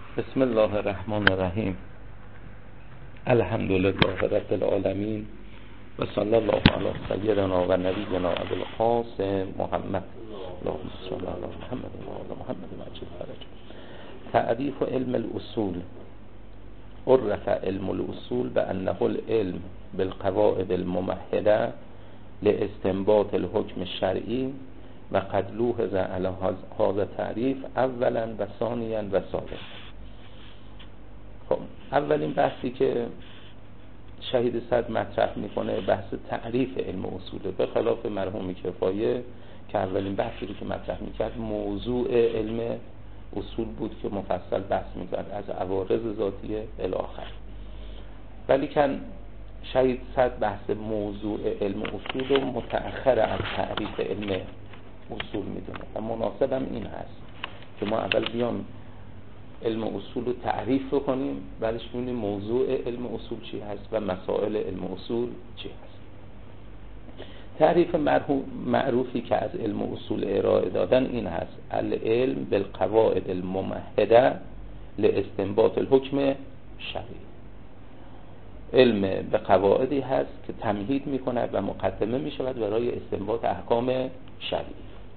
بسم الله الرحمن الرحیم. الحمد لله رب العالمین و صلی الله علی سیدنا و نبینا ابو القاسم محمد اللهم صل علی محمد و علی محمد مجید فرج. تعریف علم الاصول. عرف علم الاصول بانه العلم بالقواعد الممهده لاستنباط الحكم الشرعي و قد لوحظ على هذا التعریف اولا و ثانیا و ثالثا. خب اولین بحثی که شهید صدر مطرح میکنه بحث تعریف علم اصوله، به خلاف مرحوم کفایه که اولین بحثی رو که مطرح میکرد موضوع علم اصول بود که مفصل بحث میکرد از عوارض ذاتیه الی آخر. ولی کن شهید صدر بحث موضوع علم اصول رو متأخر از تعریف علم اصول میدونه و مناسبم این هست که ما اول بیام علم اصول رو تعریف بکنیم، بعدش ببینیم موضوع علم اصول چی هست و مسائل علم اصول چی هست. تعریف معروفی که از علم اصول ارائه دادن این هست: العلم بالقواعد الممهده لاستنباط الحكم شرعی. علم به قواعدی هست که تمهید میکند و مقدمه میشود برای استنباط احکام شرعی.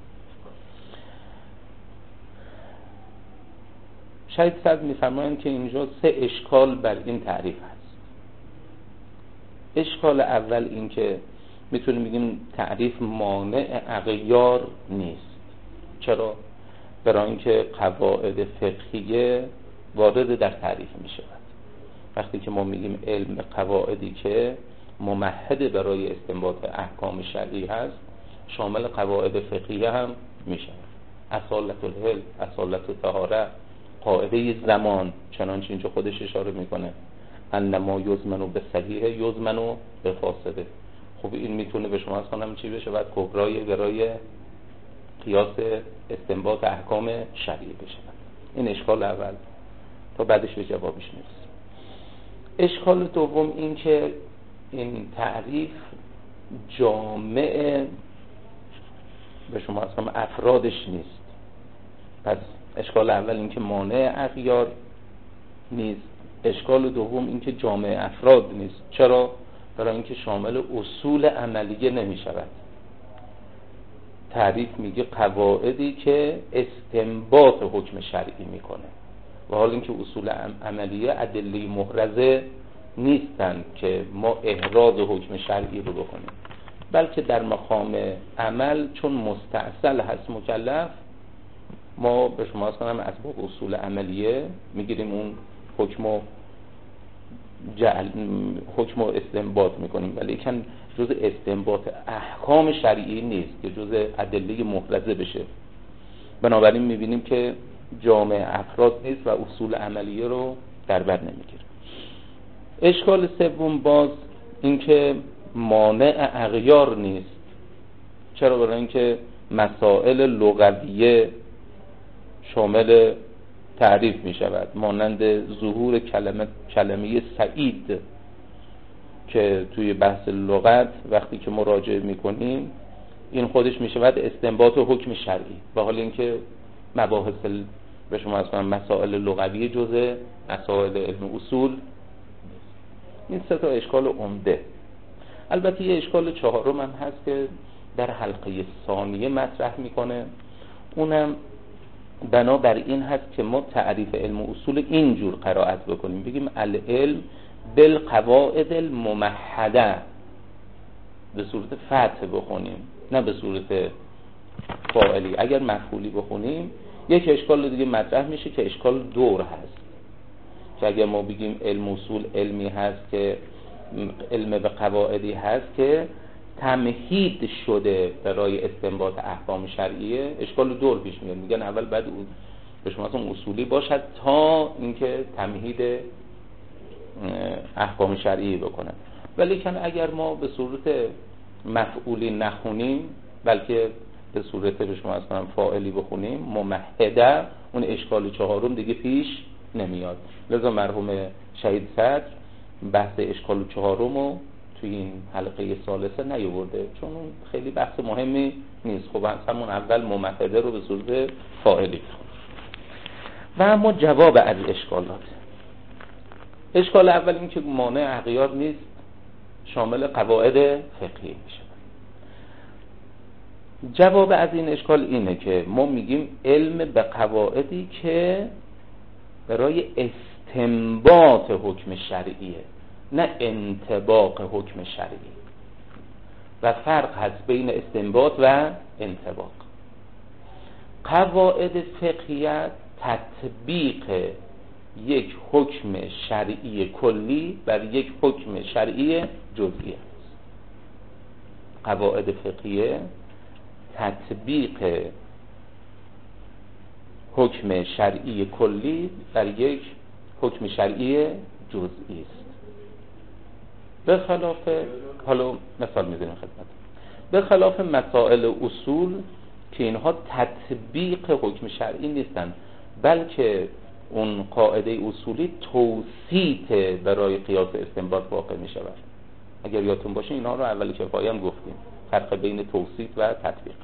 شهید صدر میفرمایند که اینجا 3 اشکال بر این تعریف هست. اشکال اول این که میتونیم بگیم تعریف مانع اغیار نیست. چرا؟ برای اینکه قواعد فقهیه وارد در تعریف میشود. وقتی که ما میگیم علم قواعدی که ممهد برای استنباط احکام شرعی هست، شامل قواعد فقهیه هم میشه. اصالت الحل، اصالت الطهاره، قاعده زمان، چنانچه اینجا خودش اشاره میکنه انما یزمنو به صحیح یزمنو به فاسده. خب این میتونه به شما از کنم چی بشه؟ بعد کبرای برای قیاس استنباط احکام شرعی بشه. این اشکال اول تا بعدش به جوابش میرسیم. اشکال دوم این که این تعریف جامع به شما از کنم افرادش نیست. پس اشکال اول این که مانع اغیار نیست. اشکال دوم این که جامع افراد نیست. چرا؟ برای اینکه شامل اصول عملیه نمی شود. تعریف میگه قواعدی که استنباط حکم شرعی میکنه، و حال اینکه اصول عملیه ادله محرزه نیستن که ما احراز حکم شرعی رو بکنیم، بلکه در مقام عمل چون مستأصل هست مکلف، ما به شما از کنم اسباب اصول عملیه میگیریم، اون حکم و استنباط میکنیم، ولی کن جز استنباط احکام شرعی نیست که جز ادله محرزه بشه. بنابراین میبینیم که جامع افراد نیست و اصول عملیه رو در بر نمیگیره. اشکال سوم باز این که مانع اغیار نیست. چرا؟ برای اینکه مسائل لغویه شامل تعریف می شود، مانند ظهور کلمه سعید که توی بحث لغت وقتی که مراجعه می کنیم این خودش می شود استنباط حکم شرعی، و حال اینکه مباحث به شما از کنم مسائل لغویه جزء مسائل علم اصول. این 3 تا اشکال عمده. البته یه اشکال چهارم هم هست که در حلقه ثانیه مطرح میکنه، اونم بنابر این هست که ما تعریف علم اصول اینجور قرائت بکنیم، بگیم العلم بالقواعد الممهده، به صورت فتح بخونیم نه به صورت فاعلی. اگر مفعولی بخونیم یک اشکال دیگه مطرح میشه که اشکال دور هست، که اگر ما بگیم علم اصول علمی هست که علم به قواعدی هست که تمهید شده برای استنباط احکام شرعیه، اشکال دور پیش میاد. میگن اول بعد به شما اون اصولی باشد تا اینکه تمهید احکام شرعی بکنه. ولی کن اگر ما به صورت مفعولی نخونیم بلکه به صورت به شما از کنم فاعلی بخونیم ممهده، اون اشکال چهارم دیگه پیش نمیاد. لذا مرحوم شهید صدر بحث اشکال چهارم رو توی این حلقه ثالثه نیاورده، چون اون خیلی بحث مهمی نیست. خب همون اول ممهده رو به صورت فاعلی. و اما جواب از اشکالات. اشکال اول این که مانع اغیار نیست، شامل قواعد فقهی میشه. جواب از این اشکال اینه که ما میگیم علم به قواعدی که برای استنباط حکم شرعیه، نه انطباق حکم شرعی، و فرق هست بین استنباط و انطباق. قواعد فقهیه تطبیق یک حکم شرعی کلی بر یک حکم شرعی جزئی است. قواعد فقهیه تطبیق حکم شرعی کلی بر یک حکم شرعی جزئی است. به خلاف، حالا مثال میزنیم خدمت، به خلاف مسائل اصول که اینها تطبیق حکم شرعی نیستن، بلکه اون قاعده اصولی توسیط برای قیاس استنباط واقع می شود. اگر یادتون باشه اینا رو اول کفایه هم گفتیم، فرق بین توسیط و تطبیق.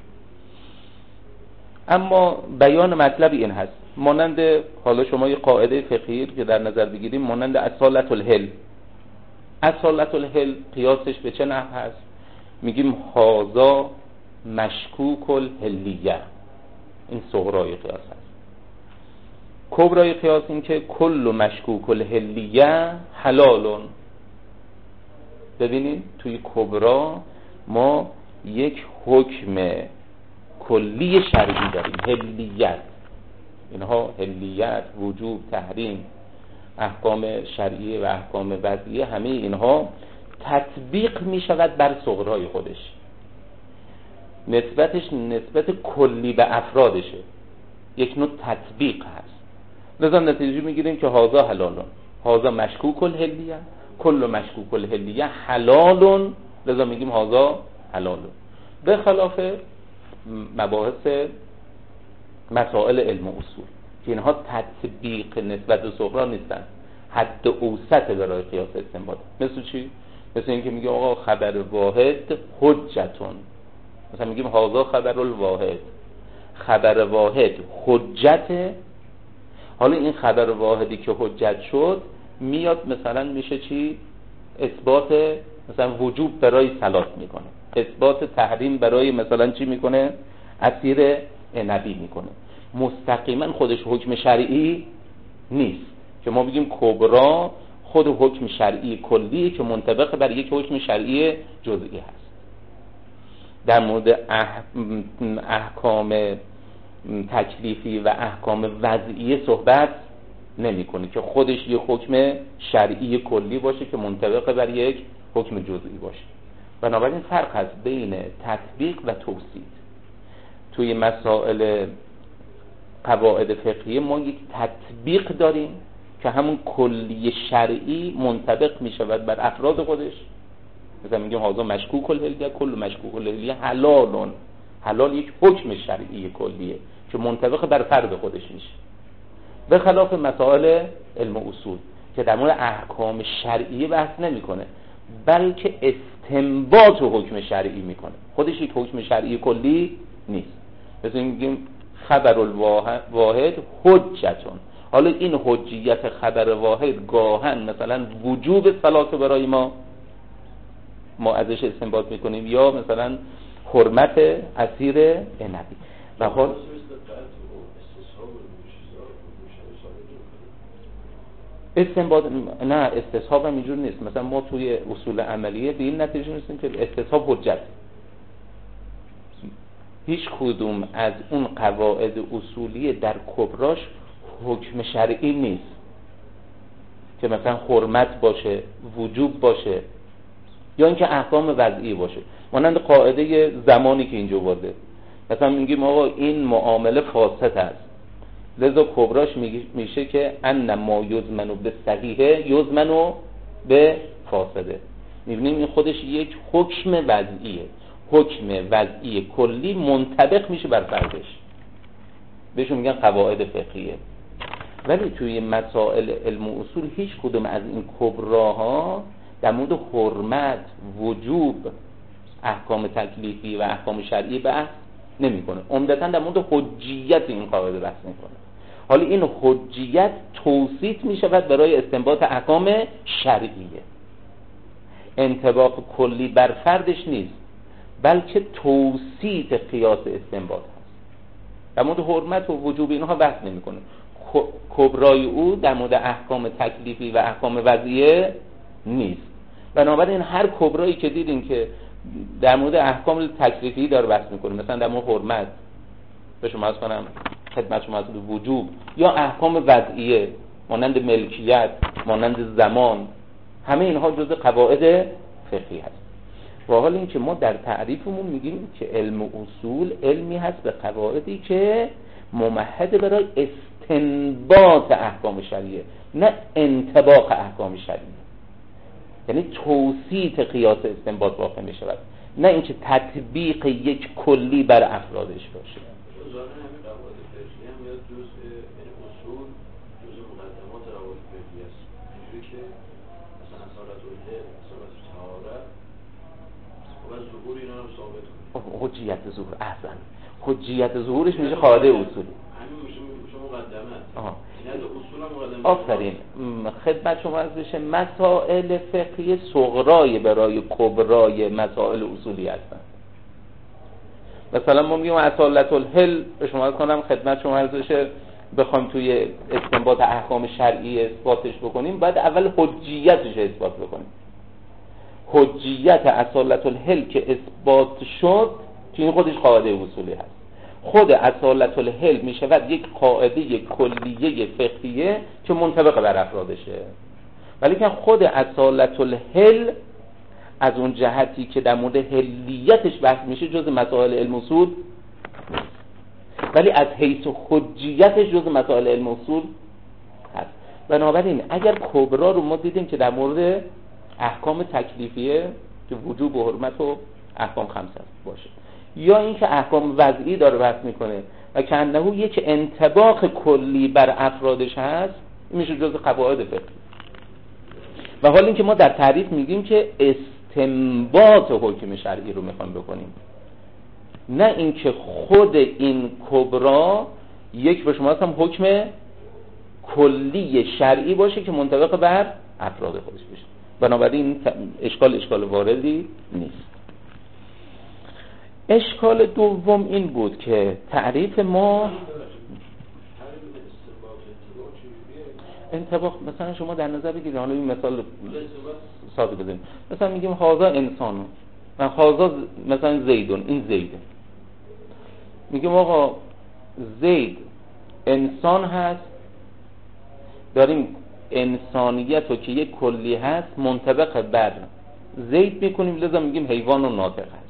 اما بیان مطلب این هست، مانند حالا شما یه قاعده فقهی که در نظر بگیریم، مانند اصالت الحل. اصالت الحل قیاسش به چه نحو هست؟ میگیم هازا مشکوک الحلیه، این صغرای قیاس هست. کبرای قیاس این که کل مشکوک الحلیه حلالون. ببینید توی کبرا ما یک حکم کلی شرعی داریم، حلیت. اینها حلیت، وجوب، تحریم، احکام شرعی و احکام وضعیه، همه اینها تطبیق می شود بر صغرای خودش، نسبتش نسبت کلی به افرادشه، یک نوع تطبیق هست. لذا نتیجه میگیریم که هازا حلالون، هازا مشکوک الحلیه، کل مشکوک الحلیه حلالون، لذا میگیم هازا حلالون. به خلاف مباحث مسائل علم و اصول که اینها تطبیق نسبت به صغرا نیستن، حد اوسط برای قیاس استنباط. مثل چی؟ مثل این که میگه آقا خبر واحد حجتون، مثلا میگیم هازا خبر الواحد، خبر واحد حجته. حالا این خبر واحدی که حجت شد میاد مثلا میشه چی؟ اثبات مثلا وجوب برای صلات میکنه، اثبات تحریم برای مثلا چی میکنه؟ عصیر عنبی میکنه. مستقیما خودش حکم شرعی نیست که ما بگیم کبرا خود حکم شرعی کلی که منطبق بر یک حکم شرعی جزئی هست. در مورد احکام تکلیفی و احکام وضعی صحبت نمی‌کنه که خودش یک حکم شرعی کلی باشه که منطبق بر یک حکم جزئی باشه. بنابراین فرق هست بین تطبیق و توسیط. توی مسائل قواعد فقهی ما یک تطبیق داریم که همون کلی شرعی منطبق می شود بر افراد خودش. مثلا میگیم هازا مشکوک الحلیه، کل مشکوک الحلیه حلالون. حلال یک حکم شرعی کلیه که منطبق بر فرد خودش میشه. به خلاف مسائل علم و اصول که در مورد احکام شرعی بحث نمیکنه، بلکه استنباط حکم شرعی میکنه، خودش یک حکم شرعی کلی نیست. مثلا میگیم خبر الواحد حجتون. حالا این حجیت خبر واحد گاهن مثلا وجوب صلات برای ما ازش استنباط میکنیم، یا مثلا حرمت عصیر عنبی. و حال استنباط نه، استصحاب هم اینجور نیست. مثلا ما توی اصول عملیه به این نتیجه میرسیم که استصحاب حجت. هیچ کدوم از اون قواعد اصولی در کبراش حکم شرعی نیست که مثلا حرمت باشه، وجوب باشه، یا اینکه احکام وضعی باشه. مانند قاعده زمانی که اینجا واضحه، مثلا میگیم آقا این معامله فاسد است، لذا کبراش میشه که ان ما یزمنو به صحیحه یزمنو به فاسده. میبینیم این خودش یک حکم وضعیه، حکم وضعی کلی منطبق میشه بر فردش، بهشون میگن قواعد فقهیه. ولی توی مسائل علم و اصول هیچ کدوم از این کبراها در مورد حرمت، وجوب، احکام تکلیفی و احکام شرعی بحث نمیکنه. عمدتاً در مورد حجیت این قاعده بحث میکنه. حالا این حجیت توصیف می شود برای استنباط احکام شرعیه. انطباق کلی بر فردش نیست، بلکه توصیف قیاس استنباط هست. در مورد حرمت و وجوب اینها بحث نمی کنه. کبرای او در مورد احکام تکلیفی و احکام وضعیه نیست. بنابراین هر کبرایی که دیدین که در مورد احکام تکلیفی داره بحث میکنه، مثلا در مورد حرمت به شما عرض کنم، خدمت شما عرض وجوب، یا احکام وضعیه مانند ملکیت، مانند زمان، همه اینها جزء قواعد فقهی هست. و حال این که ما در تعریفمون میگیم که علم اصول علمی هست به قواعدی که ممهد برای استنباط احکام شرعیه، نه انطباق احکام شرعیه. یعنی توصیف قیاس استنباط واقع می شود، نه اینکه تطبیق یک کلی بر افرادش باشه. ظاهرا همین قواعد فقهی هم یا جزء اصول، جزء مقدمات قواعد فقهی است. اینجوری که مثلا اصالت الهل، اصالت طهارت و ظهور اینا رو ثابت کنه. حجیت ظهور، احسن، حجیت ظهورش میشه قاعده اصولی. همین میشه مقدمات. اصول آفرین. خدمت شما از بشه مسائل فقهی صغرای برای کبرای مسائل اصولی هستند. مثلا ما میگیم اصالت الهل، به شما کنم خدمت شما از بشه بخوایم توی استنباط احکام شرعی اثباتش بکنیم، بعد اول حجیتش اثبات بکنیم. حجیت اصالت الهل که اثبات شد که این خودش قاعده اصولی هست. خود اصالت الهل می شود یک قاعده کلیه فقهیه که منطبق بر افرادشه، ولی که خود اصالت الهل از اون جهتی که در مورد هلیتش بحث میشه جز مسائل علم اصول، ولی از حیث حجیتش جز مسائل علم اصول هست. بنابراین اگر کبرا رو ما دیدیم که در مورد احکام تکلیفیه که وجوب و حرمت و احکام خمسه باشه، یا اینکه احکام وضعی داره بحث میکنه و که انه یک انطباق کلی بر افرادش هست، این میشه جز قواعد فقهی. و حالا اینکه ما در تعریف میگیم که استنباط حکم شرعی رو میخوایم بکنیم، نه اینکه خود این کبرا یک به شما هم حکم کلی شرعی باشه که منطبق بر افراد خودش بشه. بنابراین اشکال واردی نیست. اشکال دوم این بود که تعریف ما انطباق، مثلا شما در نظر بگیرید، حالا این مثال ساده بزنیم، مثلا میگیم هذا انسانو و هذا مثلا زیدون، این زیده، میگیم آقا زید انسان هست، داریم انسانیت رو که یک کلی هست منطبق بر زید میکنیم، لذا میگیم حیوان و ناطق هست.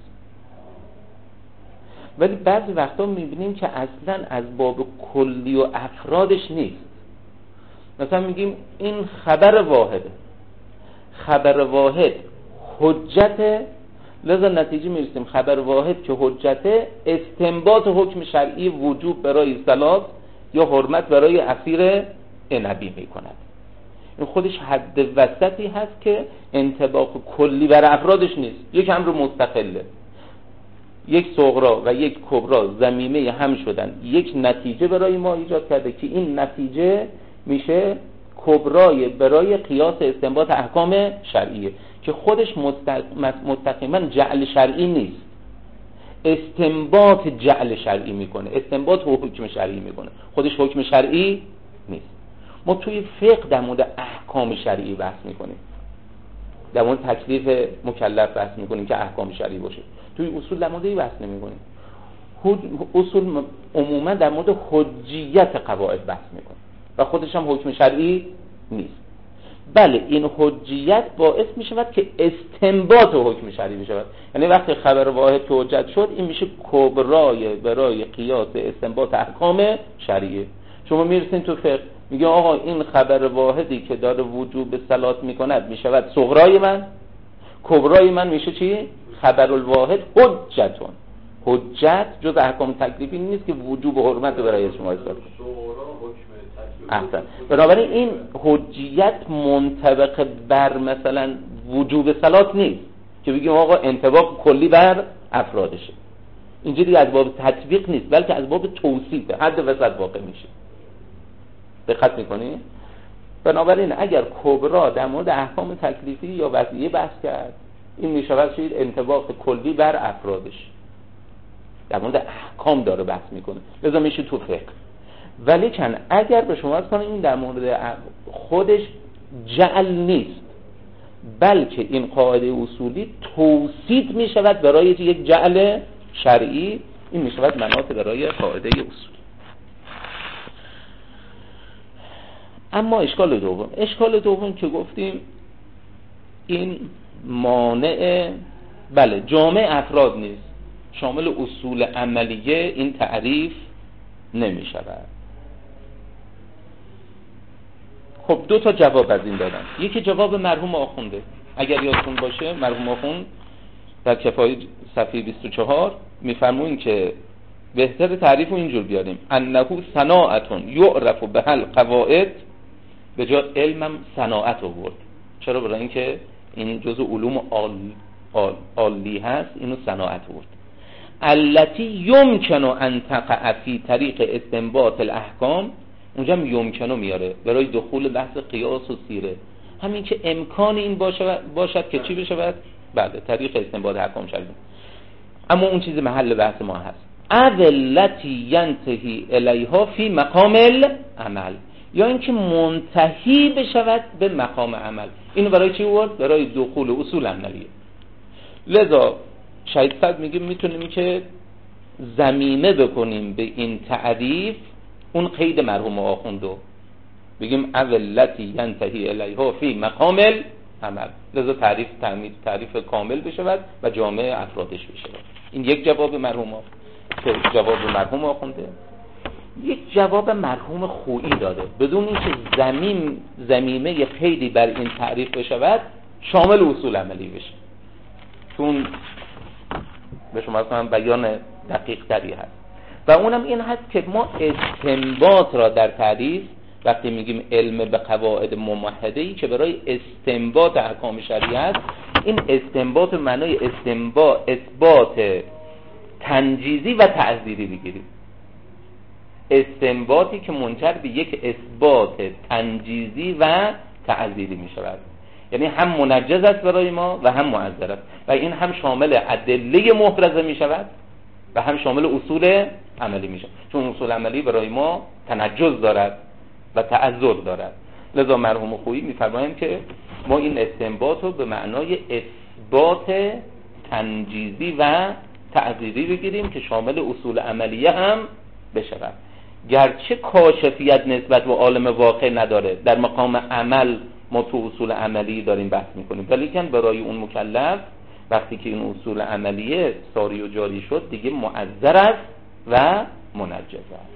ولی بعضی وقتا میبینیم که اصلا از باب کلی و افرادش نیست. مثلا میگیم این خبر واحده، خبر واحد حجته، لذا نتیجه میرسیم خبر واحد که حجته استنباط حکم شرعی وجوب برای صلات یا حرمت برای عصیر عنبی میکند. این خودش حد وسطی هست که انطباق کلی بر افرادش نیست، یک امر مستقله، یک صغرا و یک کبرا ضمیمه هم شدن، یک نتیجه برای ما ایجاد کرده که این نتیجه میشه کبرای برای قیاس استنباط احکام شرعیه که خودش مستقیما جعل شرعی نیست، استنباط جعل شرعی میکنه، استنباط حکم شرعی میکنه، خودش حکم شرعی نیست. ما توی فقه در مورد احکام شرعی بحث میکنیم، در مورد تکلیف مکلف بحث میکنیم که احکام شرعی باشه. توی اصول در مورد این بحث نمیکنیم. اصول عموما در مورد حجیت قواعد بحث میکنه و خودش هم حکم شرعی نیست. بله این حجیت باعث میشود که استنباط حکم شرعی بشود، یعنی وقتی خبر واحد که حجت شد این میشه کبرای برای قیاس استنباط احکام شرعیه. شما میرسین تو فقه میگه آقا این خبر واحدی که داره وجوب صلات میکند میشود صغرای من، کبرای من میشه چی؟ خبر الواحد حجتون. حجت جز احکام تکلیفی نیست که وجوب و حرمت برای شما اثبات کنه. احسن. بنابراین این حجیت منطبق بر مثلا وجوب صلات نیست که بگیم آقا انطباق کلی بر افرادشه. اینجوری از باب تطبیق نیست بلکه از باب توصیفه، حد وسط واقع میشه. دقت میکنی؟ بنابراین اگر کبرا در مورد احکام تکلیفی یا وضعیه بحث کرد، این میشود شاید انطباق کلی بر افرادش، در مورد احکام داره بحث میکنه، لذا میشه تو فقه. ولیکن اگر به شما کنه این در مورد خودش جعل نیست، بلکه این قاعده اصولی توصیف میشود برای یک جعل شرعی، این میشود مناط برای قاعده اصولی. اما اشکال دوم که گفتیم این مانع، بله جامع افراد نیست، شامل اصول عملیه این تعریف نمی شود. خب دو تا جواب از این دادن. یکی جواب مرحوم آخونده، اگر یادتون باشه مرحوم آخوند در کفایه صفحه 24 میفرمون که بهتر تعریف رو اینجور بیاریم: انه صناعتون یعرف بها القواعد، به جا علمم صناعت آورد. چرا؟ برای اینکه این جزء علوم عالی هست، اینو صناعت آورد. التي يمكن ان تقع في طریق استنباط الاحکام، اونجا هم یمکنو میاره برای دخول بحث قیاس و سیره، همین که امکان این باشد که چی بشه؟ بله طریق استنباط احکام شد. اما اون چیز محل بحث ما هست التي ينتهي الیها فی مقام العمل، یا اینکه منتهی بشود به مقام عمل. اینو برای چی آورد؟ برای دخول اصول عملیه. لذا شاید صد میگیم میتونیم که زمینه بکنیم به این تعریف اون قید مرحوم آخوندو، بگیم اولتی ینتهی الیها فی مقام العمل، لذا تعریف کامل بشود و جامع افرادش بشود. این یک جواب مرحوم که جواب مرحوم آخونده. یک جواب مرحوم خویی داده بدون اینکه زمینه قیدی بر این تعریف بشود شامل اصول عملی بشه. چون به شما اصلا بیان دقیق تری هست و اونم این هست که ما استنباط را در تعریف وقتی میگیم علم به قواعد ممهده‌ای که برای استنباط احکام شریعت، این استنباط معنای اثبات تنجیزی و تعزیری بگیریم. استنباطی که منجر به یک اثبات تنجیزی و تعزیری می شود، یعنی هم منجز است برای ما و هم معذر است، و این هم شامل ادله محرزه می شود و هم شامل اصول عملی می شود، چون اصول عملی برای ما تنجز دارد و تعذر دارد. لذا مرحوم خویی می فرمایند که ما این استنباط رو به معنای اثبات تنجیزی و تعزیری بگیریم که شامل اصول عملیه هم بشود. گرچه کاشفیت نسبت به عالم واقع نداره، در مقام عمل ما تو اصول عملی داریم بحث میکنیم، ولیکن برای اون مکلف وقتی که این اصول عملیه ساری و جاری شد دیگه معذر است و منجز است.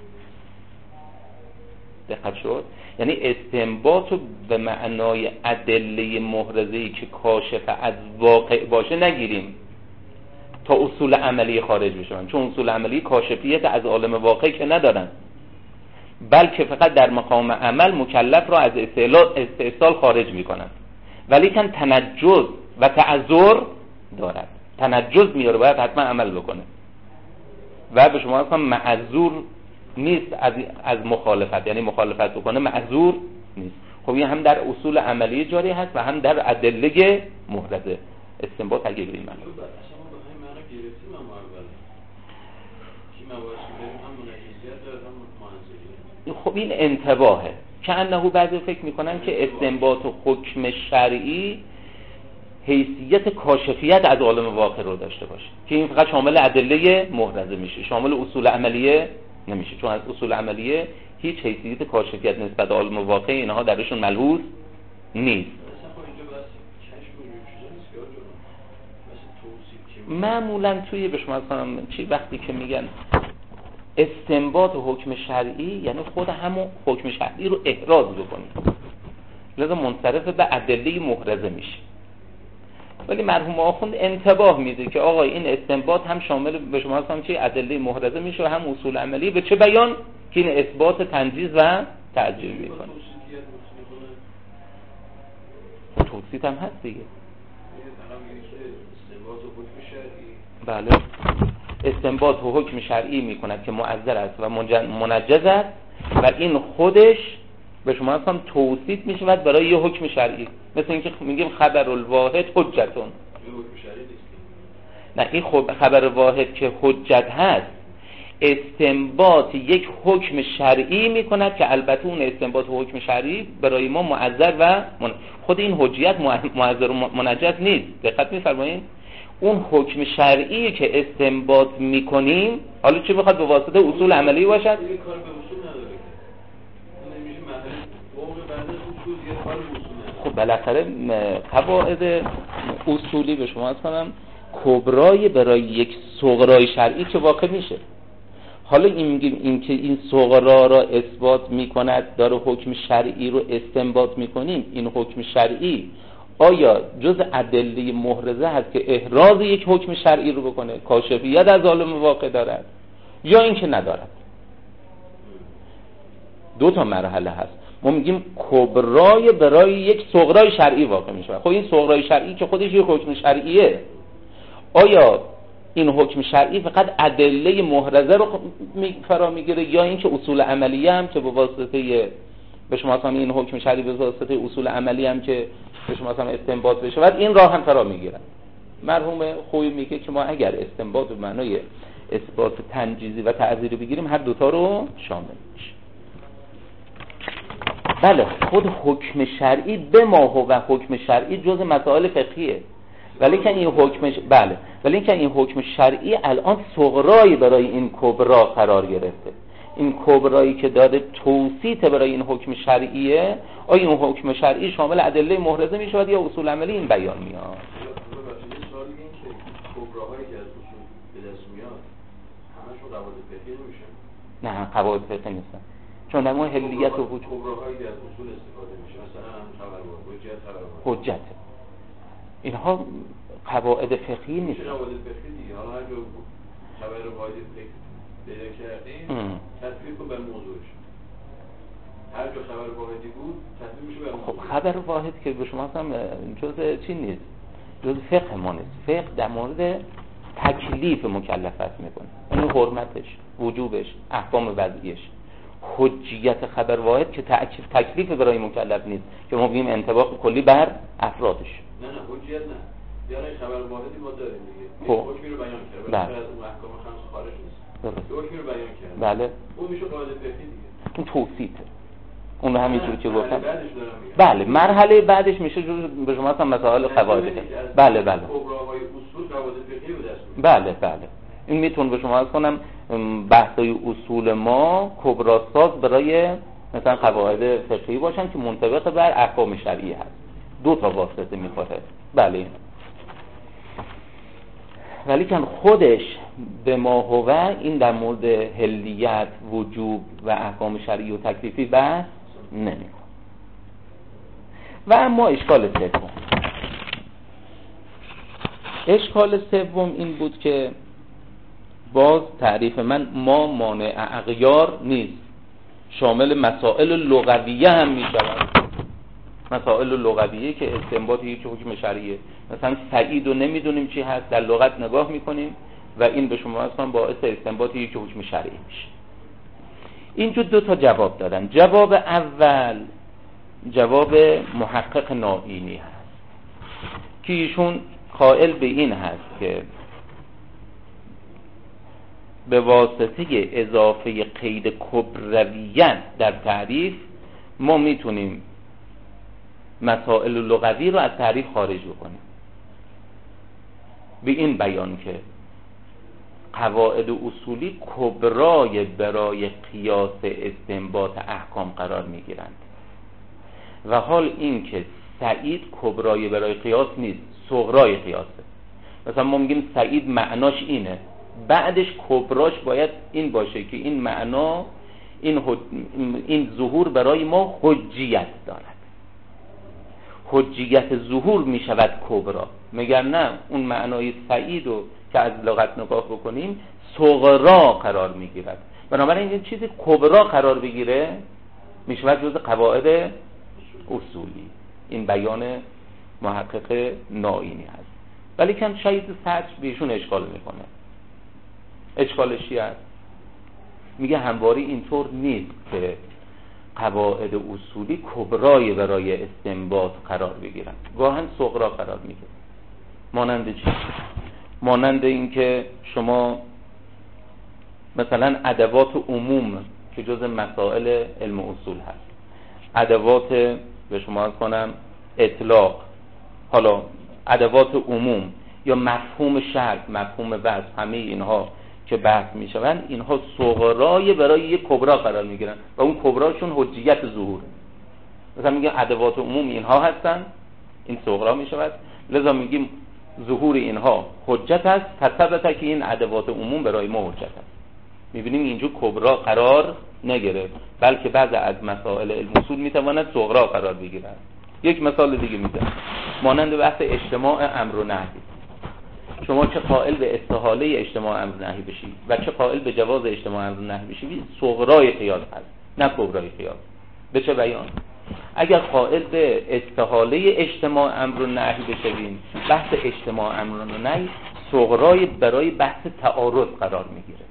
دقت شد؟ یعنی استنباط به معنای ادله محرزه‌ای که کاشف از واقع باشه نگیریم تا اصول عملی خارج بشن، چون اصول عملی کاشفیت از عالم واقع که ندارن، بلکه فقط در مقام عمل مکلف را از استحصال خارج میکنن، ولیکن تنجز و تعذر دارد. تنجز میاره، باید حتما عمل بکنه و به شما اصلا معذور نیست از مخالفت، یعنی مخالفت بکنه معذور نیست. خب این هم در اصول عملی جاری هست و هم در ادله محرزه. استنباط اگه بریم من خب این انتباهه که انهو بعضی فکر میکنن که استنباط و حکم شرعی حیثیت کاشفیت از عالم واقع رو داشته باشه که این فقط شامل ادله محرزه میشه، شامل اصول عملیه نمیشه، چون از اصول عملیه هیچ حیثیت کاشفیت نسبت به عالم واقع اینها درشون ملحوظ نیست. معمولا توی به شما کنم چی وقتی که میگن استنباط و حکم شرعی یعنی خود همون حکم شرعی رو احراز بکنید، لذا منصرف به ادله محرزه میشه. ولی مرحوم آخوند انتباه میده که آقا این استنباط هم شامل به شما کنم چی ادله محرزه میشه و هم اصول عملی، به چه بیان که این اثبات تنجیز و تعجیل میکنه. توصیف هم هست دیگه. بله استنباط و حکم شرعی میکند که معذر است و منجز است و این خودش به شما هم توصیف می شود برای یه حکم شرعی. مثل اینکه میگیم خبر الواحد حجتون. نه، این خبر واحد که حجت هست استنباط یک حکم شرعی میکند که البته اون استنباط حکم شرعی برای ما معذر و خود این حجیت معذر و منجز نیست. دقت می‌فرمایید؟ اون حکم شرعی که استنباط میکنیم، حالا چه بخواد به واسطه اصول عملی باشد؟ کار به اصول نداره که. اون نمیشه محل فوق بعد از اصول دیگه کار به اصول نداره. خب بالاخره قواعد اصولی به شما هستم کبرای برای یک صغرای شرعی که واقع میشه. حالا این که این صغرا را اثبات میکند داره حکم شرعی رو استنباط میکنیم، این حکم شرعی آیا جز ادله محرزه هست که احراز یک حکم شرعی رو بکنه، کاشفیت از عالم واقع دارد، یا اینکه ندارد؟ دو تا مرحله هست. ما میگیم کبرای برای یک صغرای شرعی واقع میشه. خب این صغرای شرعی که خودش یک حکم شرعیه، آیا این حکم شرعی فقط ادله محرزه رو فرا میگیره یا اینکه اصول عملیه هم که به واسطه به شما هم این حکم شرعی به واسطه اصول عملی هم که به شما هم استنباط بشه و این راه هم فرا میگیرن؟ مرحوم خویی میگه که ما اگر استنباط به معنای اثبات تنجیزی و تعزیری بگیریم هر دوتا رو شامل میشه. بله، خود حکم شرعی به ما و حکم شرعی جز مسائل فقهیه، ولی که این حکم شرعی الان صغرایی برای این کبرا قرار گرفته. این کبرایی که داده توصیت برای این حکم شرعیه، آیا این حکم شرعی شامل ادله محرزه می شود یا اصول عملی این بیان میاد؟ یه سوال این که کبراهایی که از اصول به دست میاد همشون قواعد فقهی نمیشن؟ نه، قواعد فقهی نیستن، چون در ما هلیت و وجود کبراهایی که از اصول استفاده میشه، مثلا خبر حجت اینها قواعد فقهی نیست. قواعد فقهی دیگه. حالا هر جا خبر واحد فقهی پیدا کردیم تطبیق رو بر موضوعش، هر جا خبر واحدی بود تطبیق میشه بر موضوع. خب خبر واحد که به شما هم جزء چی نیست، جزء فقه ما نیست. فقه در مورد تکلیف مکلف است میکنه، اون حرمتش، وجوبش، احکام وضعیش. حجیت خبر واحد که تکلیف برای مکلف نیست که ما بگیم انطباق کلی بر افرادش. نه حجیت نه، یعنی خبر واحدی ما داریم دیگه، خب حکمی رو بیان کرد ولی از اون احکام خمس خارج نیست. حکمی رو بیان کرد. بله. اون میشه قواعد فقهی دیگه. اون توصیفه. اون همینجوری که گفتم. بله، مرحله بعدش میشه به شما هم مسائل قواعد. بله. کبراهای اصول قواعد فقهی به دست بله. این میتونه به شما کنم بحثای اصول ما کبراساز برای مثلا قواعد فقهی باشن که منطبق بر احکام شرعی هست. دو تا واسطه میخوره. بله. ولی که خودش به ما هو این در مورد حلیت، وجوب و احکام شرعی و تکلیفی بحث نمیکنه. و اما اشکال سوم این بود که باز تعریف من ما مانع اغیار نیست، شامل مسائل لغویه هم می شود. مسائل لغویه که استنباط یک حکم شرعیه، مثلا سعید رو نمیدونیم چی هست، در لغت نگاه میکنیم و این به شما اصلا باعث استنباط یک حکم شرعی میشه. اینجا دو تا جواب دادن. جواب اول جواب محقق نائینی هست که ایشون قائل به این هست که به واسطه اضافه قید کبرویت در تعریف ما میتونیم مسائل لغوی رو از تعریف خارج بکنیم، به این بیان که قواعد اصولی کبرای برای قیاس استنباط احکام قرار میگیرند و حال این که سعید کبرای برای قیاس نیست، صغرای قیاسه. مثلا ما میگیم سعید معناش اینه، بعدش کبراش باید این باشه که این معنا این ظهور برای ما حجیت دارد. حجیت ظهور می شود کبرا، مگر نه اون معنای سعید رو که از لغت نگاه بکنیم صغرا قرار می گیرد. بنابراین این چیزی کبرا قرار بگیره می شود جز قواعد اصولی. این بیان محقق نائینی هست، ولی کم شاید سطح بهشون اشکال میکنه. اشکالش چی هست؟ میگه همواره اینطور نیست که قواعد اصولی کبرای برای استنباط قرار بگیرن، گاهن صغرا قرار میگیرن. مانند چی؟ مانند این که شما مثلا ادوات عموم که جز مسائل علم اصول هست، ادوات به شما کنم اطلاق، حالا ادوات عموم یا مفهوم شرط، مفهوم وضع، همه اینها که بحث میشوند، اینها صغرای برای یک کبرا قرار میگیرن و اون کبراشون حجیت ظهور. مثلا میگه ادوات عموم اینها هستن، این صغرا میشود، لذا میگیم ظهور اینها حجت است، فثبت که این ادوات عموم برای ما حجت است. میبینیم اینجا کبرا قرار نگرفت، بلکه بعض از مسائل علم اصول میتواند صغرا قرار بگیرد. یک مثال دیگه میزنم، مانند بحث اجتماع امر و نهی. شما چه قائل به استحاله اجتماع امر و نهی بشی و چه قائل به جواز اجتماع امر و نهی بشی، صغرای قیاس هست نه کبرای قیاس. به چه بیان؟ اگر قائل به استحاله اجتماع امر و نهی بشویم، بحث اجتماع امر و نهی صغرای برای بحث تعارض قرار میگیره،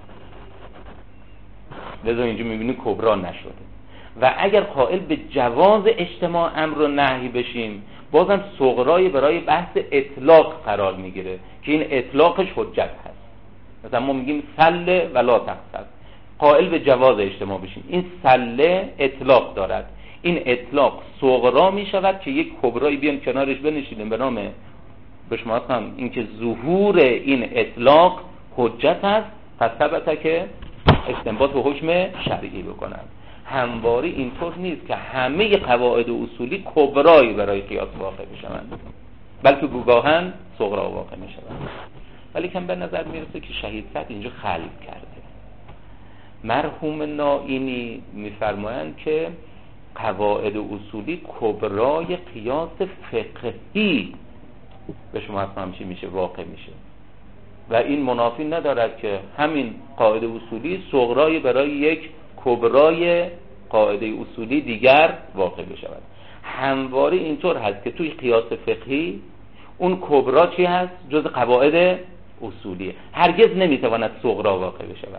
لذا اینجا میبینی کبرا نشده. و اگر قائل به جواز اجتماع امر و نهی بشیم، بازم صغرای برای بحث اطلاق قرار میگیره که این اطلاقش حجت هست. مثلا ما میگیم سله ولا تقصد، قائل به جواز اجتماع بشیم، این سله اطلاق دارد، این اطلاق صغرا میشود که یک کبرایی بیان کنارش بنشینیم به نام به شما هم این که ظهور این اطلاق حجت هست، پس ثبت که استنباط به حکم شرعی بکنند. همواره اینطور نیست که همه قواعد اصولی کبرایی برای قیاس واقع بشوند، بلکه گاهن صغرا واقع میشوند. ولی کم به نظر میرسه که شهید صدر اینجا خلق کرده. مرحوم نائینی میفرمایند که قواعد اصولی کبرای قیاس فقهی به شما هم چی میشه واقع میشه و این منافی ندارد که همین قاعده اصولی صغرای برای یک کبرای قاعده اصولی دیگر واقع بشود. همواره اینطور هست که توی قیاس فقهی اون کبرا چی هست؟ جز قواعد اصولیه، هرگز نمیتواند صغرا واقع بشود.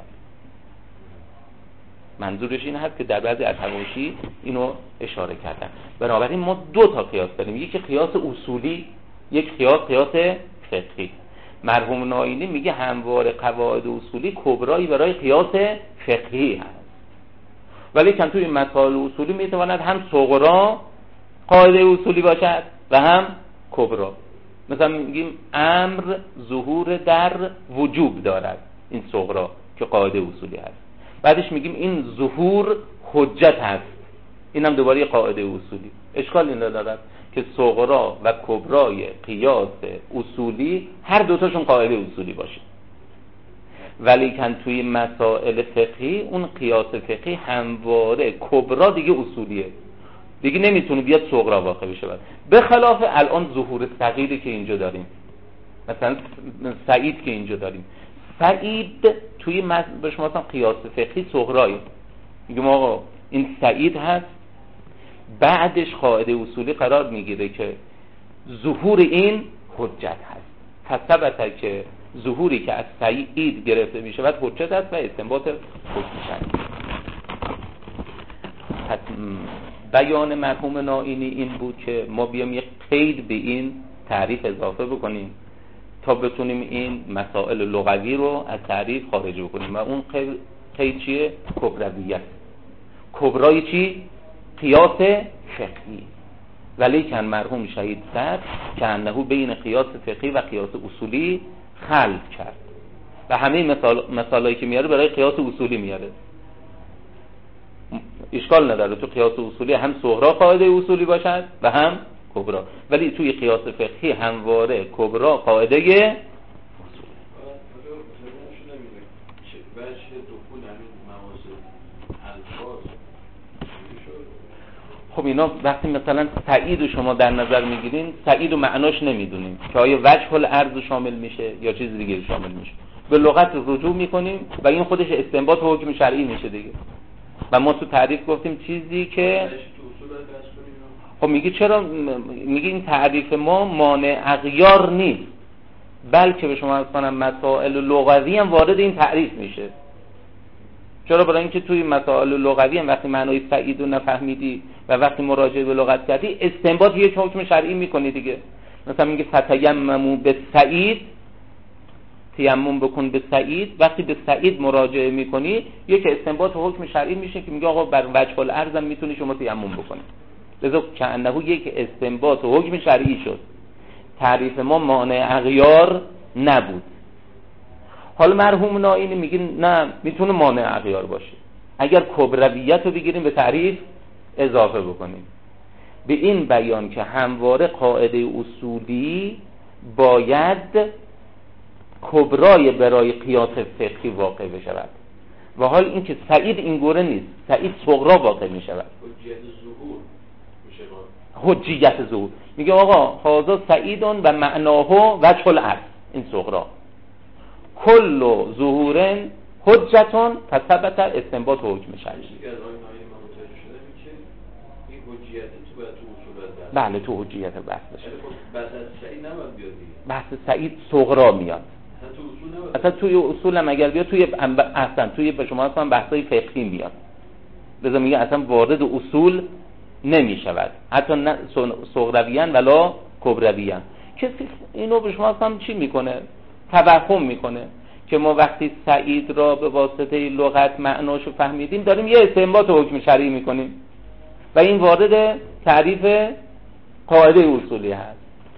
منظورش این هست که در بعضی از حواشی اینو اشاره کردن. بنابراین ما دو تا قیاس داریم، یکی قیاس اصولی، یک قیاس فقهی. مرحوم نائینی میگه همواره قواعد اصولی کبرایی برای قیاس فقهی هست، ولی کن توی مسائل اصولی میتواند هم صغرا قاعده اصولی باشد و هم کبرا. مثلا میگیم امر ظهور در وجوب دارد، این صغرا که قاعده اصولی هست. بعدش میگیم این ظهور حجت هست، اینم دوباره قاعده اصولی. اشکالی ندارد که صغرا و کبرای قیاس اصولی هر دوتاشون قاعده اصولی باشه، ولی کن توی مسائل فقهی اون قیاس فقهی همواره کبرا دیگه اصولیه، دیگه نمیتونه بیاد صغرا واقع بشه. به خلاف الان ظهور صغیری که اینجا داریم، مثلا سعید که اینجا داریم، سعید توی به شما مثلا قیاس فقهی صغرایی، میگم آقا این سعید هست، بعدش قاعده اصولی قرار میگیره که ظهور این حجت هست، فثبت که ظهوری که از سعید گرفته میشه بعد حجت هست و استنباط حکم شرعی. پس بیان مرحوم نائینی این بود که ما بیام یک قید به این تعریف اضافه بکنیم تا بتونیم این مسائل لغوی رو از تعریف خارج بکنیم و اون قید چیه؟ کبرویت. کبرای چی؟ قیاس فقهی. ولی کن مرحوم شهید صدر که انه بین قیاس فقهی و قیاس اصولی خلق کرد و همه مثالایی که میاره برای قیاس اصولی میاره. اشکال نداره تو قیاس اصولی هم صغرا قاعده اصولی باشد و هم کبرا، ولی توی قیاس فقهی همواره کبرا قاعده اصولی. خب اینا وقتی مثلا سعید رو شما در نظر میگیرین، سعید رو معناش نمیدونیم که آیا وجه الارض شامل میشه یا چیز دیگه شامل میشه، به لغت رجوع میکنیم و این خودش استنباط حکم شرعی میشه دیگه. و ما تو تعریف گفتیم چیزی که خب میگه چرا میگه این تعریف ما مانع اغیار نیست، بلکه به شما از کنم مسائل لغوی هم وارد این تعریف میشه. چرا؟ برای اینکه توی مسائل لغوی هم وقتی معنای سعید رو نفهمیدی و وقتی مراجعه به لغت کردی استنباط یک حکم شرعی میکنی دیگه. مثلا میگه فتیمموا به سعید، تیمم بکن به سعید، وقتی به سعید مراجعه میکنی یک استنباط حکم شرعی میشه که میگه آقا بر وجه الارض هم میتونی شما تیمم بکنی. لذا کأنه یک استنباط حکم شرعی شد. تعریف ما مانع اغیار نبود. حالا مرحوم نائینی میگه نه، میتونه مانع اغیار باشه. اگر کبرویت رو بگیریم به تعریف اضافه بکنیم به این بیان که همواره قاعده اصولی باید کبرای برای قیاس فقهی واقع بشود و حال این که سعید این گونه نیست، سعید صغرا واقع میشود. حجیت ظهور میگه آقا هذا سعیدون و معناه وجه الارض، این صغرا کل ظهور حجتون فثبت استنباط حکم شرعی. بله تو حجیت بحث بشه. بحث سعید نباید بیاد دیگه. بحث سعید صغرا میاد. اصلا توی اصول هم اگر بیاد توی به شما اصلا بحثای فقهی میاد. لذا میگه اصلا وارد اصول نمی شود، حتی نه صغرویان ولا کبرویان. کسی اینو به شما اصلا چی میکنه؟ توهم میکنه که ما وقتی سعید را به واسطه لغت معناشو فهمیدیم داریم یه استنباط حکم شرعی میکنیم و این وارد تعریف قاعده اصولی هست.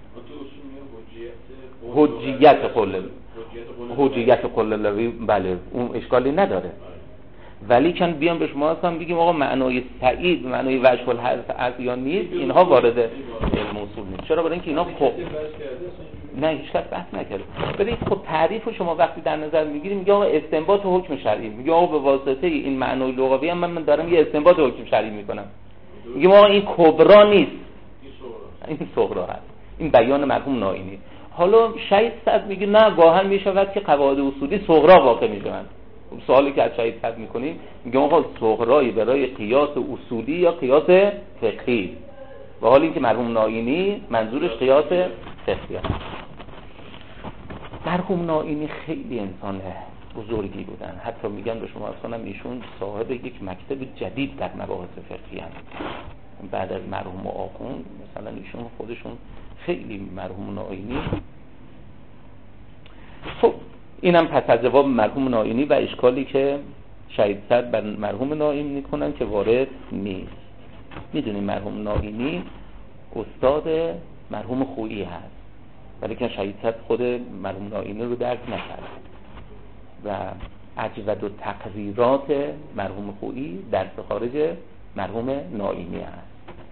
حجیت قللوی بله اون اشکالی نداره، ولی کن بیان به شما اصلا بگیم آقا معنای سعید معنای وجه الحرف یا نیست، اینها وارد علم اصول نیست. چرا؟ برای اینکه اینا خب نه هیچ کس بحث نکرده. برای خب تعریف شما وقتی در نظر میگیریم میگه آقا استنباط حکم شرعی، میگه آقا به واسطه این معنای لغوی هم من دارم یه استنباط حکم شرعی میکنم. میگه آقا این کبرا نیست، این صغرا هست. این بیان مرحوم نائینی. حالا شهید صد میگه نه گاهن میشود که قواعد اصولی صغرا واقع میشوند. سوالی که از شهید صد میکنیم میگه آقا صغرایی برای قیاس اصولی یا قیاس فقهی، و حالی که مرحوم نائینی منظورش قیاس فقهی است. مرحوم نائینی خیلی انسان بزرگی بودن، حتی میگن به شما اصلا ایشون صاحب یک مکتب جدید در مباحث فقهی هستند. بعد از مرحوم آخوند مثلا ایشون خودشون خیلی مرحوم نائینی. خب اینم پس از جواب مرحوم نائینی و اشکالی که شهید صد بر مرحوم نائینی میکنن که وارد نیست. میدونیم مرحوم نائینی استاد مرحوم خویی هست، ولی که شهید صد خود مرحوم نائینی رو درک نکرد و اجود و تقریرات مرحوم خویی درس خارج مرحوم نائینی هست.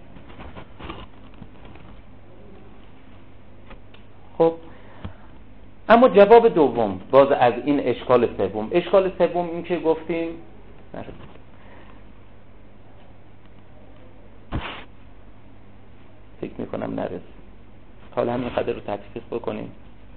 خب اما جواب دوم باز از این اشکال سوم. اشکال سوم این که گفتیم فکر میکنم نرسید، حالا همین قدر رو تحقیق بکنیم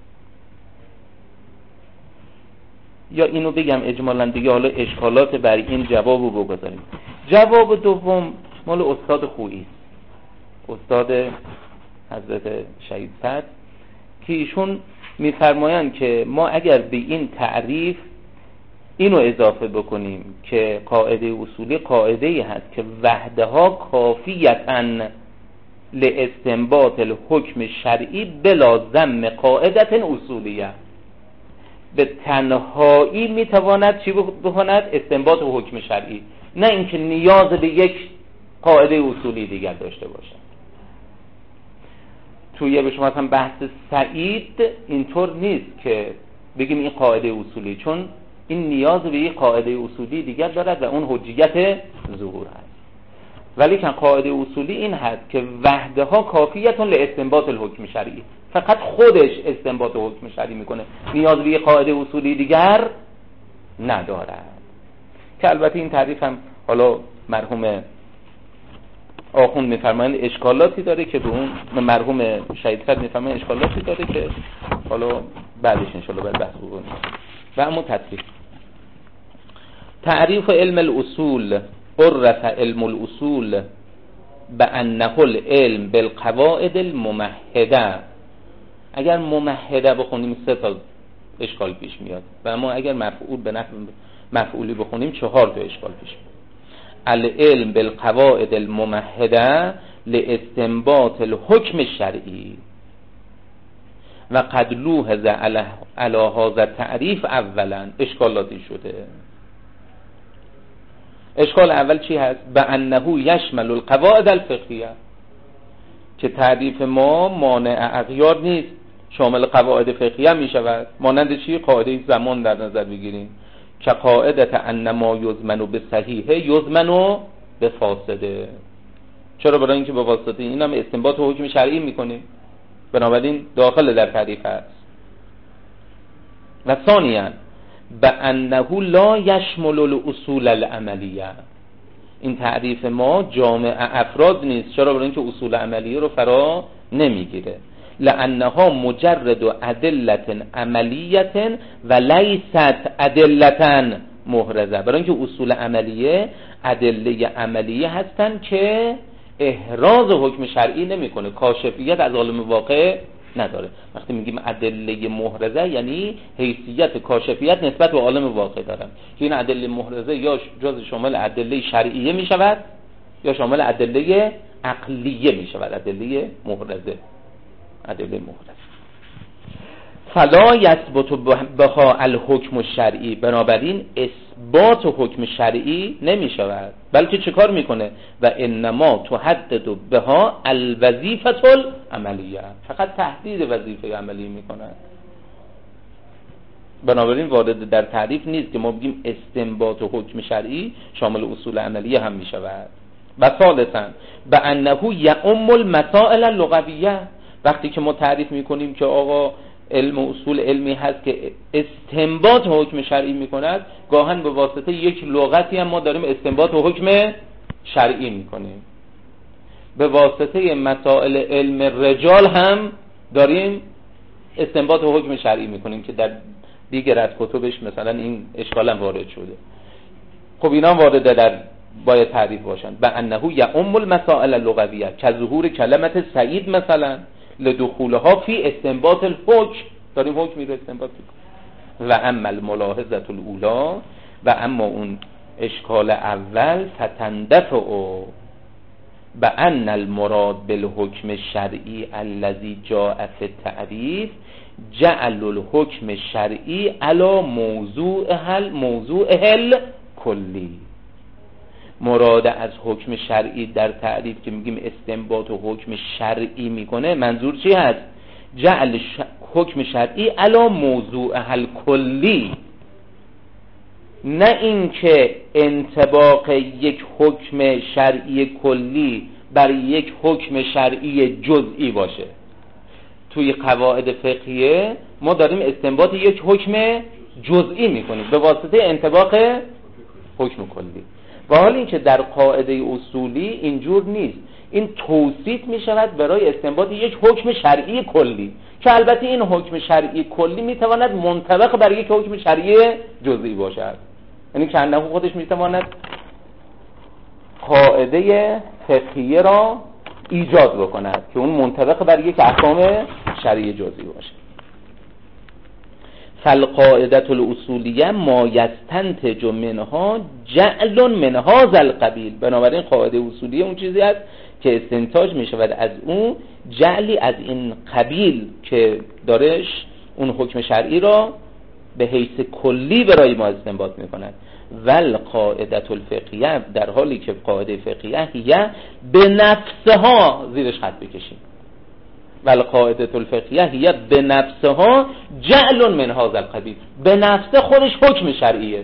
یا اینو بگم اجمالاً دیگه، حالا اشکالات بر این جواب رو بگذاریم. جواب دوم مال استاد خویی، استاد حضرت شهید صد، که ایشون میفرمایند که ما اگر به این تعریف اینو اضافه بکنیم که قاعده اصولی قاعده‌ای هست که وحدها کافیتن لاستنباط الحکم شرعی بلا ضم قاعده اصولیه، به تنهایی میتواند چی بکند؟ استنباط حکم شرعی، نه اینکه نیاز به یک قاعده اصولی دیگر داشته باشه. توی به شما مثلا بحث سعید اینطور نیست که بگیم این قاعده اصولی، چون این نیاز به یک قاعده اصولی دیگر دارد و اون حجیت ظهور هست. ولی که قاعده اصولی این هست که وحدها کافیتون لاستنباط الحکم شرعی، فقط خودش استنباط حکم شرعی میکنه، نیاز به یک قاعده اصولی دیگر ندارد. که البته این تعریف هم حالا مرحوم آخوند میفرمایند اشکالاتی داره که به اون مرحوم شهید صد میفرمایند اشکالاتی داره که حالا بعدش انشالله باید بحث بکنیم. و اما تطبیق تعریف علم الاصول، عرف علم الاصول بانه العلم بالقواعد الممهده. اگر ممهده بخونیم سه تا اشکال پیش میاد، و اما اگر مفعول به نحو مفعولی بخونیم 4 تا اشکال پیش میاد. العلم بالقواعد الممهده لاستنباط الحکم الشرعی و قد لوحظ علی هذا التعریف اولا. اشکالاتی شده. اشکال اول چی هست؟ به انه یشمل القواعد الفقهیه، که تعریف ما مانع اغیار نیست، شامل قواعد فقهیه می شود. مانند چی؟ قاعده زمان در نظر بگیریم که قاعدت ان ما یضمن به صحیحه یضمن به فاسده. چرا؟ برای اینکه به واسطه این هم استنباط حکم شرعی میکنیم، بنابراین داخل در تعریف هست. و ثانیاً به انه لا یشمل الاصول العملیه، این تعریف ما جامع افراد نیست. چرا؟ برای اینکه اصول عملیه رو فرا نمیگیره. لانها مجرد ادله عملیه و لیست ادله محرزه، برای اینکه اصول عملیه ادله عملیه هستن که احراز حکم شرعی نمیکنه، کاشفیت از عالم واقع نداره. وقتی میگیم ادله محرزه یعنی حیثیت کاشفیت نسبت به عالم واقع دارن، که این ادله محرزه یا جز شامل ادله شرعیه میشود یا شامل ادله عقلیه میشود. ادله محرزه فلا یثبت بها الحکم الشرعی، بنابراین اثبات حکم شرعی نمی شود، بلکه چه کار میکنه؟ و انما تحدد بها الوظیفه العملیه، فقط تحدید وظیفه عملی میکنه. بنابراین وارد در تعریف نیست که ما بگیم استنباط حکم شرعی شامل اصول عملیه هم می شود. و ثالثاً به انه یعم المسائل اللغویه، وقتی که ما تعریف میکنیم که آقا علم و اصول علمی هست که استنباط حکم شرعی میکند، گاهن به واسطه یک لغتی هم ما داریم استنباط حکم شرعی میکنیم. به واسطه مسائل علم رجال هم داریم استنباط حکم شرعی میکنیم که در دیگر از کتبش مثلا این اشکال هم وارد شده. خب اینا وارد در باید تعریف باشند. به انه یعم المسائل اللغویه که ظهور کلمت سعید مثلا لدخولها فی استنباط الحکم، داریم حکمی رو استنباط میکنیم. و اما الملاحظه الاولا، و اما اون اشکال اول فتندفع بان المراد بالحکم الشرعی الذي جاء فی التعریف جعل الحکم الشرعی علی موضوعه الکلی. مراد از حکم شرعی در تعریف که میگیم استنباط و حکم شرعی میکنه، منظور چی هست؟ جعل حکم شرعی علی موضوعه الکلی، نه اینکه انطباق یک حکم شرعی کلی بر یک حکم شرعی جزئی باشه. توی قواعد فقهیه ما داریم استنباط یک حکم جزئی میکنیم به واسطه انطباق حکم کلی، و حال این که در قاعده اصولی اینجور نیست. این توصیف میشود برای استنباط یک حکم شرعی کلی، که البته این حکم شرعی کلی میتواند منطبق بر یک حکم شرعی جزئی باشد. یعنی که انه خودش میتواند قاعده فقهیه را ایجاد بکند که اون منطبق بر یک احکام شرعی جزئی باشه. فالقاعده الاصولیه ما یستنتج منها جعل من هذا القبیل، بنابراین قاعده اصولیه اون چیزی است که استنتاج می شود از اون جعلی از این قبیل که دارش اون حکم شرعی را به حیث کلی برای ما استنباط می کند. والقاعده الفقهیه، در حالی که قاعده فقهیه هی به نفسها، زیرش خط بکشیم، والقاعده الفقهیه هی به نفسها جعل من هذا القبیل، به نفس خودش حکم شرعیه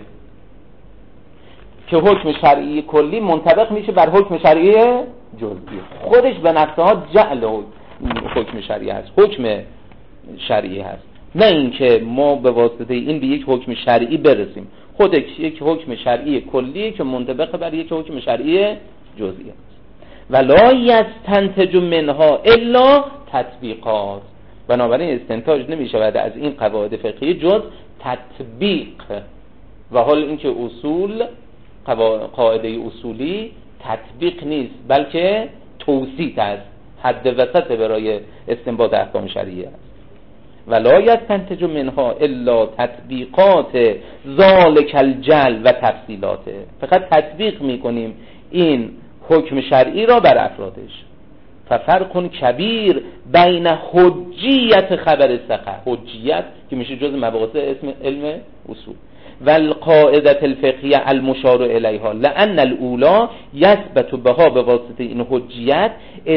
که حکم شرعی کلی منطبق میشه بر حکم شرعی جزئی. خودش به نفسها جعل حکم شرعی هست، حکم شرعی هست، نه اینکه ما به واسطه این به یک حکم شرعی برسیم. خودش یک حکم شرعی کلی که منطبق بر یک حکم شرعی جزئی است. ولا یستنتج منها الا تطبیقات، بنابراین استنتاج نمی شود از این قواعد فقهی جز تطبیق، و حال اینکه اصول قاعده اصولی تطبیق نیست بلکه توصیف است، حد وسط برای استنباط احکام شرعی است. ولا یستنتج منها الا تطبیقات ذالک الجل و تفصیلاته. فقط تطبیق میکنیم این حکم شرعی را بر افرادش. ففرق کبیر بین حجیت خبر ثقه، حجیت که میشه جز مباحث اسم علم اصول، و القاعده الفقهیه المشار الیها، لان الاولی یثبت بها به واسطه این حجیت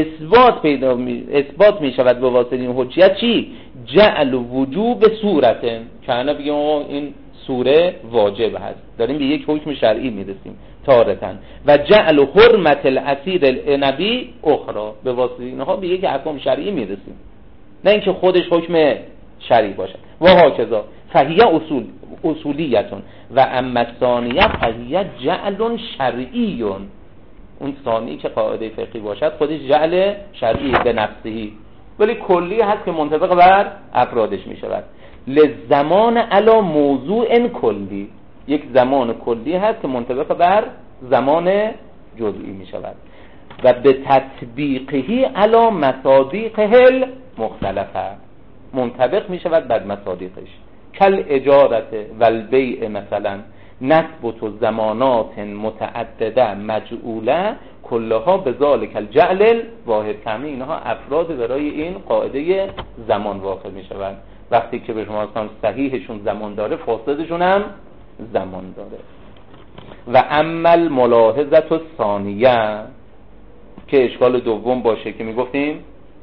اثبات می شود به واسطه این حجیت چی؟ جعل وجوب صورت، که انا بگیم این سوره واجب هست، داریم به یک حکم شرعی میرسیم تارتن، و جعل حرمت الاسیر النبی اخرى، به واسطه اینها به یک احکام شرعی میرسیم، نه اینکه خودش حکم شرعی باشد. و هاکذا فهیه اصولیتون و اما ثانیه فهیه جعل شرعیون، اون ثانی که قاعده فقهی باشد خودش جعل شرعی به نفسهی، ولی کلی هست که منطبق بر افرادش می شود. لزمان علا موضوع کلی، یک زمان کلی هست که منطبق بر زمان جزئی می شود. و به تطبیقهی علا مصادیقه المختلفه، منطبق می شود بر مصادیقش. کل اجارت و البیع مثلا نثبت زمانات متعدده مجعوله کلها به ذالک الجعل واحد، همه اینها افراد برای این قاعده زمان واقع می شود. وقتی که به شما اصلا صحیحشون زمان داره فاسدشون هم زمان داره. و اما الملاحظه الثانیه که اشکال دوم باشه که می گفتیم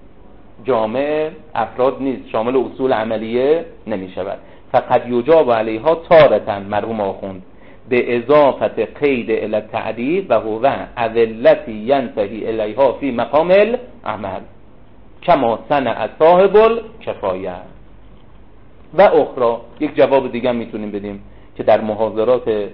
جامع افراد نیست، شامل اصول عملیه نمی شود. فقط یجاب علیها تارتن، مرحوم آخوند، به اضافت قید الی التعدید و هو اذلتی ینتهی الیها فی مقام العمل کما صنع صاحب الکفایه. و اخرى، یک جواب دیگه میتونیم بدیم که در محاضرات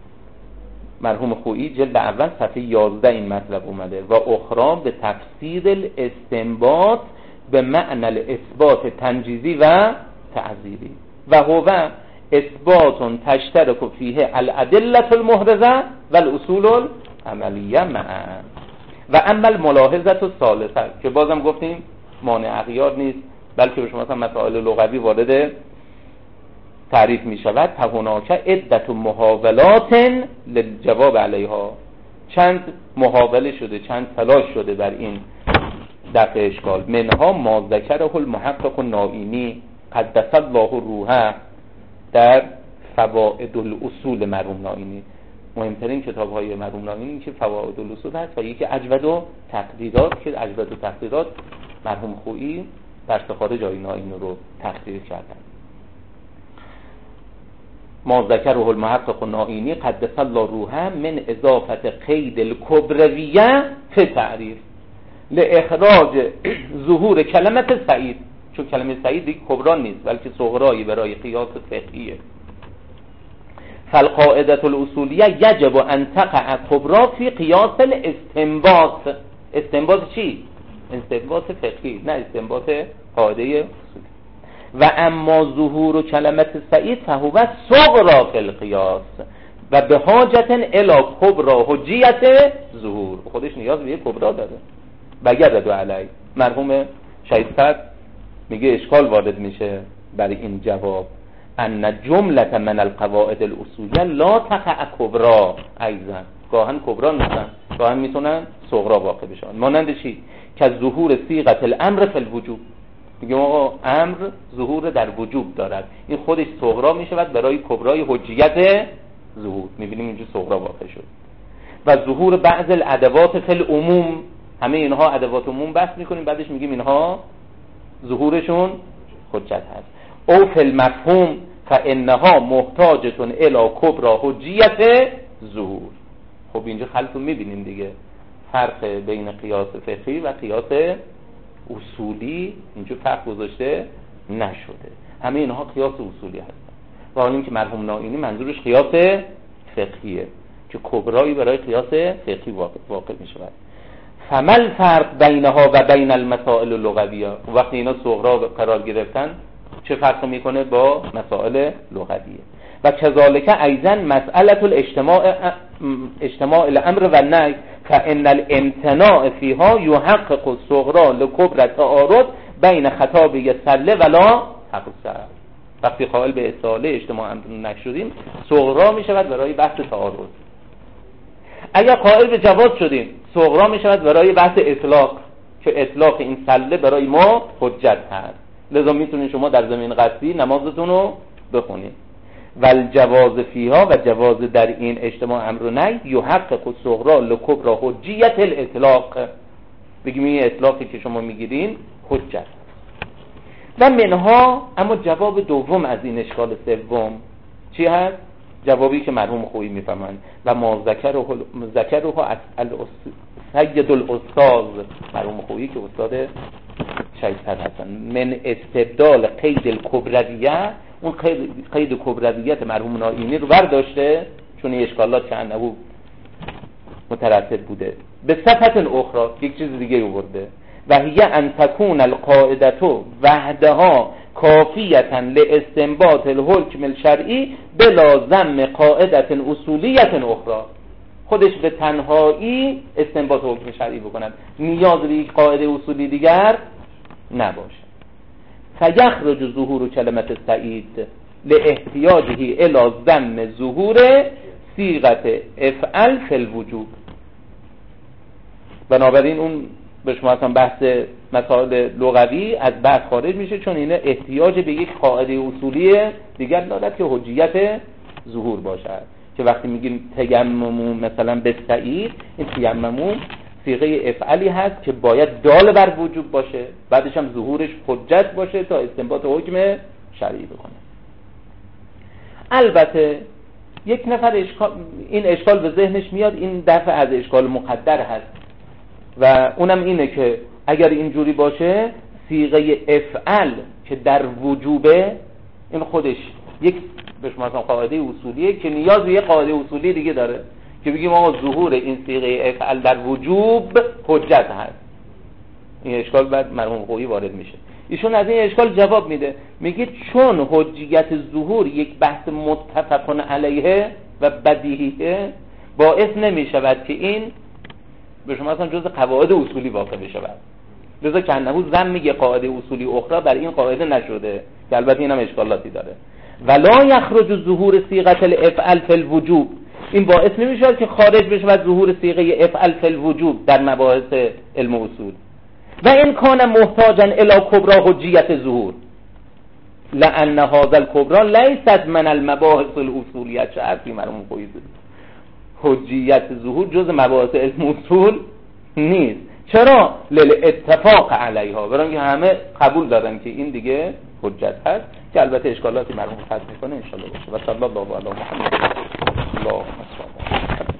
مرحوم خویی جلد اول صفحه 11 این مطلب اومده. و اخرى به تفسیر الاستنباط به معنی الاثبات تنجیزی و تعزیری، و هو اثبات تشترک فیه الادله المحرزه و الاصول العملیه معا. و اما الملاحظه الثالثه که بازم گفتیم مانع اغیار نیست، بلکه به شما مثلا مسائل لغوی وارد تعریف می شود. فهناک عدت محاولات للجواب علیها، چند محاوله شده، چند تلاش شده بر این دفع اشکال. منها ما ذکره المحقق النائینی قدس الله روحه در فوائد الاصول مرحوم نائینی. مهمترین کتاب های مرحوم نائینی که فوائد الاصول هست و یکی اجود و تقدیرات که اجود و تقدیرات مرحوم خویی در خارج آیه نائینی رو تقدیر کردن. ما ذکره المحقق النائینی قدس الله روحه من اضافت قید الکبرویه فی تعریف لاخراج ظهور کلمت سعید، چون کلمه سعید دیگه کبرا نیست بلکه صغرایی برای قیاس فقهیه. فالقاعده الاصولیه یجب ان تقع کبرا فی قیاس الاستنباط. استنباط چی؟ استنباط فقهی، نه استنباط قاعده اصولی. و اما ظهور کلمت سعید فهو صغرا فی القیاس و به حاجت الی کبرا حجیت ظهور، خودش نیاز به یک کبرا داره. بگرد علی مرحوم شهید صدر میگه اشکال وارد میشه برای این جواب ان جمله من القواعد الاصولیه لا تقع کبرا ایضا، گاهن کبرا نیستن، گاهن میتونن صغرا واقع بشن. مانند چی؟ که ظهور صیغه الامر فی الوجوب، میگه آقا امر ظهور در وجوب دارد، این خودش صغرا میشود برای کبرای حجیت ظهور، میبینیم اینجا صغرا واقع شد. و ظهور بعض الادوات فی العموم، همه اینها ادوات عموم بحث میکنیم بعدش میگیم اینها ظهورشون حجت هست. او فی المفهوم فانها محتاجه الی کبرا حجیت ظهور. خب اینجا خلطو میبینیم دیگه، فرق بین قیاس فقهی و قیاس اصولی اینجا فرق گذاشته نشده، همه اینها قیاس اصولی هستن. و حالا اینکه مرحوم نائینی منظورش قیاس فقهیه که کبرایی برای قیاس فقهی واقع می شود. فمل فرق بینها و بین المسائل اللغویه، وقتی اینا صغرا قرار گرفتن چه فرق میکنه با مسائل لغویه؟ و کذالک ایضا مسئله اجتماع الامر و النهی فان الامتناع فیها یحقق الصغرا لکبر تعارض بین خطابی سله ولا اقصر. وقتی قائل به اصاله اجتماع امر نشدیم صغرا می شود برای بحث تعارض. اگر قائل به جواز شدیم صغرا می شود برای بحث اطلاق که اطلاق این سله برای ما حجت هست. لذا میتونید شما در زمین قصدی نمازتون رو بخونید. والجواز فیها و جواز در این اجتماع امر و نهی یحقق الصغرا لکبرا حجیت الاطلاق. بگیم این اطلاقی که شما میگیرین حجت. و منها، اما جواب دوم از این اشکال سوم چی هست؟ جوابی که مرحوم خویی میفهمند و ما ذکره از سید الاستاذ مرحوم خویی که استاد شیطان هستن، من استبدال قید الکبرویه، اون قید کبرویت مرحوم نائینی رو برداشته چون این اشکالات که انه مترتب بوده به صفت اخرى یک چیز دیگه آورده و هی ان تکون القاعدة وحدها کافیة لاستنباط الحکم الشرعی بلا ضم قاعدة اصولیة اخرى. خودش به تنهایی استنباط حکم شرعی بکنن، نیاز به یک قاعده اصولی دیگر نباشه. فیخرج ظهور کلمت سعید لاحتیاجه الی ضم ظهور صیغه افعل فی الوجوب. بنابراین اون به شما اصلا بحث مسائل لغوی از بحث خارج میشه، چون اینه احتیاج به یک قاعده اصولی دیگر دارد که حجیت ظهور باشد. که وقتی میگیم تیممون مثلا به سعید، این تیممون صیغه افعلی هست که باید دال بر وجوب باشه، بعدش هم ظهورش حجت باشه تا استنباط حکم شرعی بکنه. البته یک نفر این اشکال به ذهنش میاد، این دفع از اشکال مقدر هست و اونم اینه که اگر اینجوری باشه صیغه افعل که در وجوبه، این خودش یک به شما قاعده اصولیه که نیاز به یک قاعده اصولی دیگه داره که بگیم آقا ظهور این صیغه افعل در وجوب حجت هست. این اشکال بعد مرحوم خویی وارد میشه. ایشون از این اشکال جواب میده، میگه چون حجیت ظهور یک بحث متفق علیه و بدیهیه، باعث نمیشود که این به شما اصلا جز قواعد اصولی واقع بشود. لذا که انه ضم یه قاعده اصولی اخرى بر این قاعده نشده که البته اینم اشکالاتی داره. ولا یخرج ظهور صیغه الافعل فی الوجوب، این باعث نمیشه که خارج بشه از ظهور صیغه افعل فی الوجوب در مباحث علم اصول. و این کان محتاجا الی کبرا حجیت ظهور لان هذا الکبرا لیست من المباحث الاصولیه. چه حرفی مرحوم خویی زد؟ حجیت ظهور جز مباحث علم اصول نیست. چرا؟ للاتفاق علیها، برای اینکه همه قبول دارن که این دیگه حجت هست، که البته اشکالاتی مرحوم حل میکنه ان شاء الله باشه. و صلی الله علی محمد. اللهم صل